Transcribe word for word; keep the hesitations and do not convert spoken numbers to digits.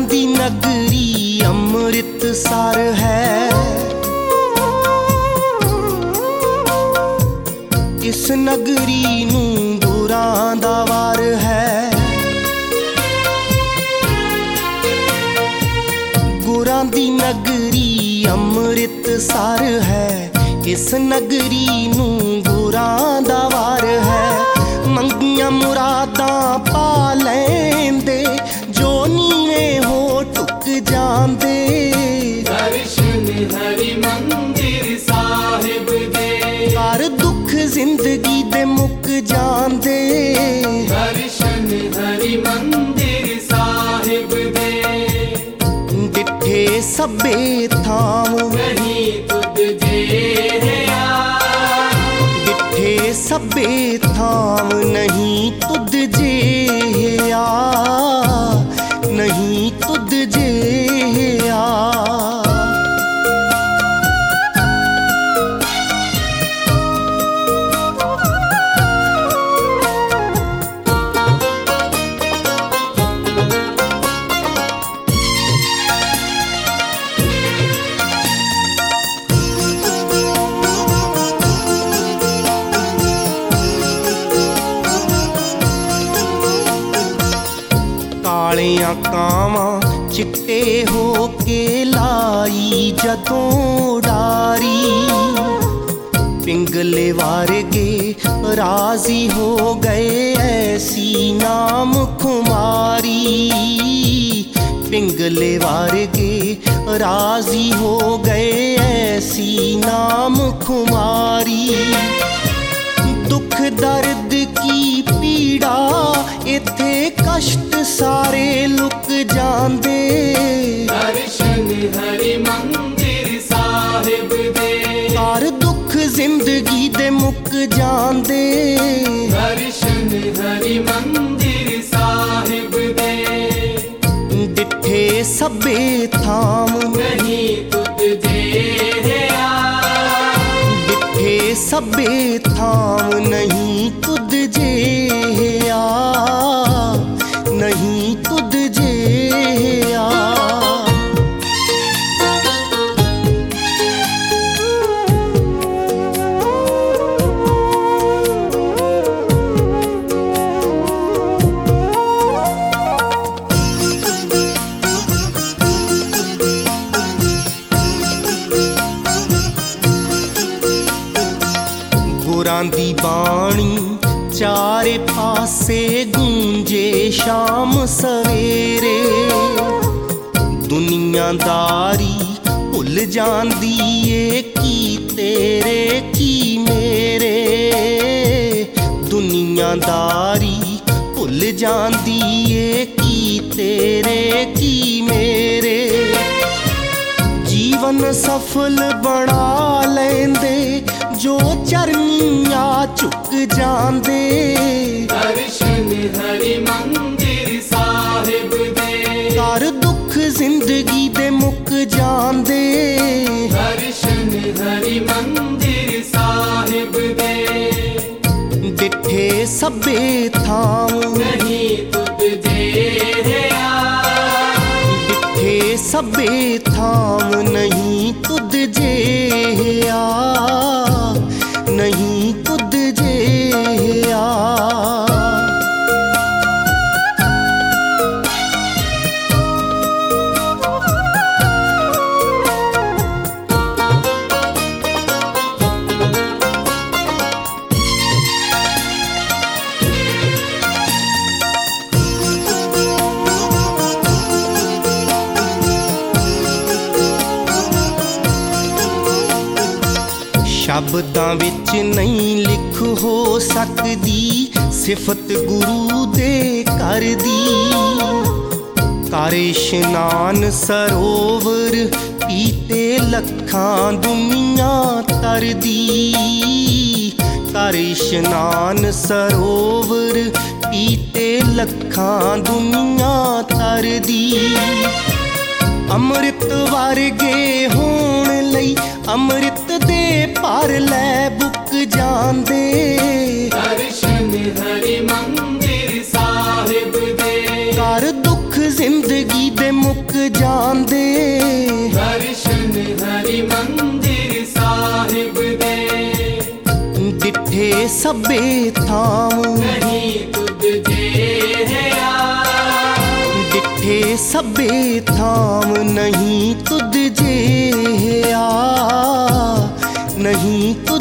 दी नगरी अमृतसर है। इस नगरी नूं गुरां दा वार है। गुरां दी नगरी अमृतसर है। इस नगरी नूं गुरां दा वार है। मंगियां मुरादां पा लैंदे जो नीवे हो टुक जांदे। दर्शन हरि मंदिर साहिब दे कर दुख जिंदगी दे मुक जांदे। दर्शन हरि मंदिर साहिब दे डिठे सभे थाम नहीं तुद जेहा। डिठे सभे थाम नहीं तुद जेहा। नहीं तुद जेहा। कालियां कावां चिट्टे हो के लाई जदों डारी। पिंगले वारगे राजी हो गए ऐसी नाम खुमारी। पिंगले वारगे राजी हो गए ऐसी नाम खुमारी। दुख दर्द की पीड़ा इत्थे कष्ट सारे लुक जांदे। दर्शन हरि मंदिर साहिब दे कर दुख जिंदगी दे मुक जांदे। दर्शन हरि मंदिर साहिब दे डिठे सभे थाम नहीं तुद जेहा। डिठे सभे थाम नहीं तुद जेहा। नहीं तुद जेहा। गुरां दी बाणी चारे पासे गूंजे शाम सवेरे। दुनियादारी भुल जांदी ए की तेरे की मेरे। दुनियादारी भुल जांदी ए की तेरे की मेरे। जीवन सफल बना लेंदे जो चरनिया चुक जांदे। दर्शन हरि मंदिर साहिब दे कर दुख जिंदगी दे मुक जांदे। दर्शन हरि मंदिर साहिब दे डिठे सभे थाम नहीं तुद जेहा। डिठे सभे थाम नहीं तुद जेहा। नहीं तुद जेहा। शब्दां विच नहीं लिख हो सकदी सिफत गुरु दे कर दी। कर इशनान सरोवर पीते लखां दुनिया तरदी। कर इशनान सरोवर पीते लखां दुनिया तरदी। अमृत वर्गे होण लई अमृत दे पर लै बुक जांदे। दर्शन हरि मंदिर साहिब दे कर दुख जिंदगी दे मुक आंदे दर्शन हरि मंदिर साहिब दे डिठे सभे थाम नहीं तुझ जेहा डिठे सभे थाम नहीं तुझ जेहा नहीं तुझ